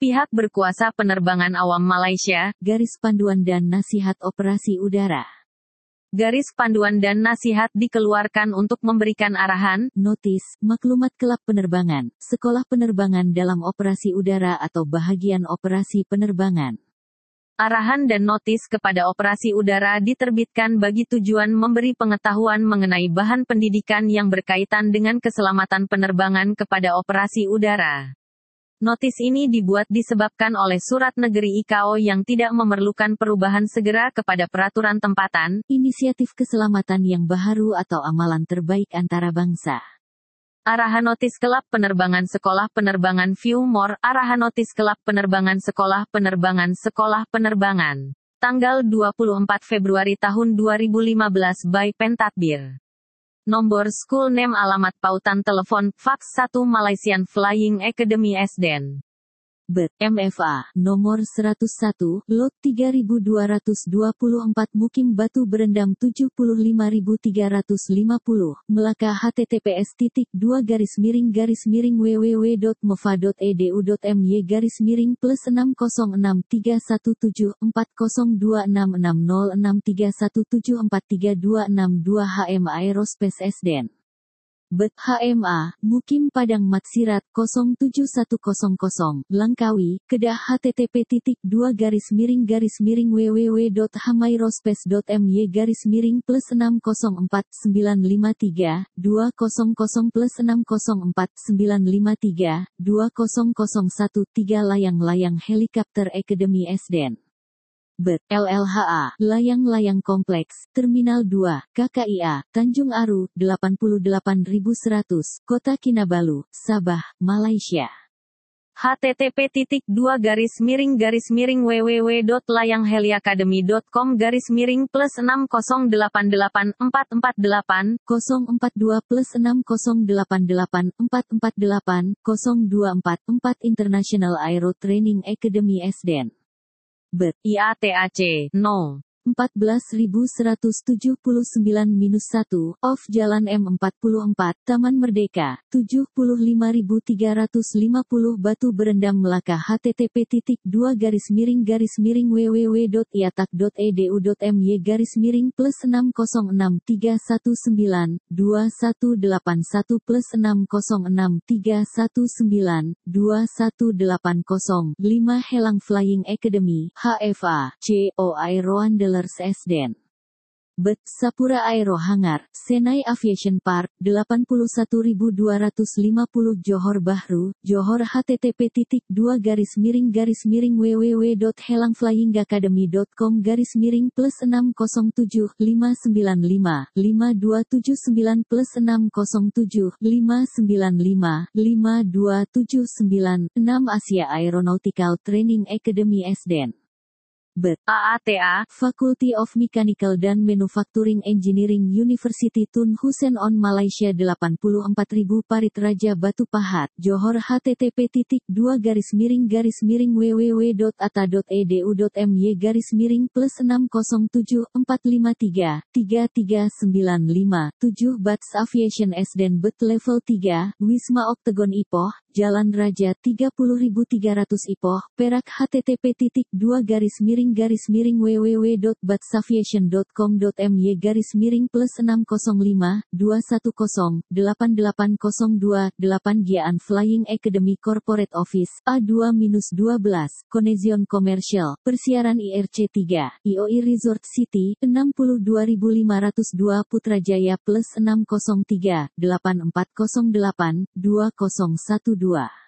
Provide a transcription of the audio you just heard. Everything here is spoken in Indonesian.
Pihak berkuasa penerbangan awam Malaysia, Garis Panduan dan Nasihat Operasi Udara. Garis panduan dan nasihat dikeluarkan untuk memberikan arahan, notis, maklumat kelab penerbangan, sekolah penerbangan dalam operasi udara atau bahagian operasi penerbangan. Arahan dan notis kepada operasi udara diterbitkan bagi tujuan memberi pengetahuan mengenai bahan pendidikan yang berkaitan dengan keselamatan penerbangan kepada operasi udara. Notis ini dibuat disebabkan oleh Surat Negeri ICAO yang tidak memerlukan perubahan segera kepada peraturan tempatan, inisiatif keselamatan yang baharu atau amalan terbaik antara bangsa. Arahan notis kelab penerbangan sekolah penerbangan Viewmore, arahan notis kelab penerbangan sekolah penerbangan. Tanggal 24 Februari tahun 2015 by Pentatbir. Nomor school name alamat pautan telepon, fax 1 Malaysian Flying Academy SDN. BET, MFA, nomor 101, lot 3224 Mukim Batu Berendam 75350, Melaka https://www.mofA.edu.my/miring +601 HM Aerospace SDN. BET HMA, Mukim Padang Matsirat 07100, Langkawi, Kedah http://www.hamairospace.my/604-953-2001953-2001-3 Layang-layang Helikopter Academy SDN. BET, LLHA, Layang-layang Kompleks, Terminal 2, KKIA, Tanjung Aru, 88100, Kota Kinabalu, Sabah, Malaysia. http://www.layanghelia-academy.com/miring +6088448 International Aero Training Academy SDN. BET, IATAC, No. 14179-1, off Jalan M44, Taman Merdeka, 75350 Batu Berendam Melaka http://www.iatak.edu.my/606-319-2180 Helang Flying Academy, HFA, CO Aerohandlers SDN. BET, Sapura Aero Hangar, Senai Aviation Park, 81250 Johor Bahru, Johor http://www.helangflyingacademy.com/miring +607-595-5279-529 Asia Aeronautical Training Academy SDN. BET, AATA, Faculty of Mechanical dan Manufacturing Engineering University Tun Hussein on Malaysia 84000 Parit Raja Batu Pahat, Johor http://www.ata.edu.my/+607-453-3395-7 Bats Aviation SDN BET Level 3, Wisma Oktagon Ipoh, Jalan Raja 30300 Ipoh, Perak http://www.batsaviation.com.my/+605-210-8802-8 Gian Flying Academy Corporate Office, A2-12, Konezion Komersial, Persiaran IRC3, IOI Resort City, 62502 Putrajaya +603-8408-2012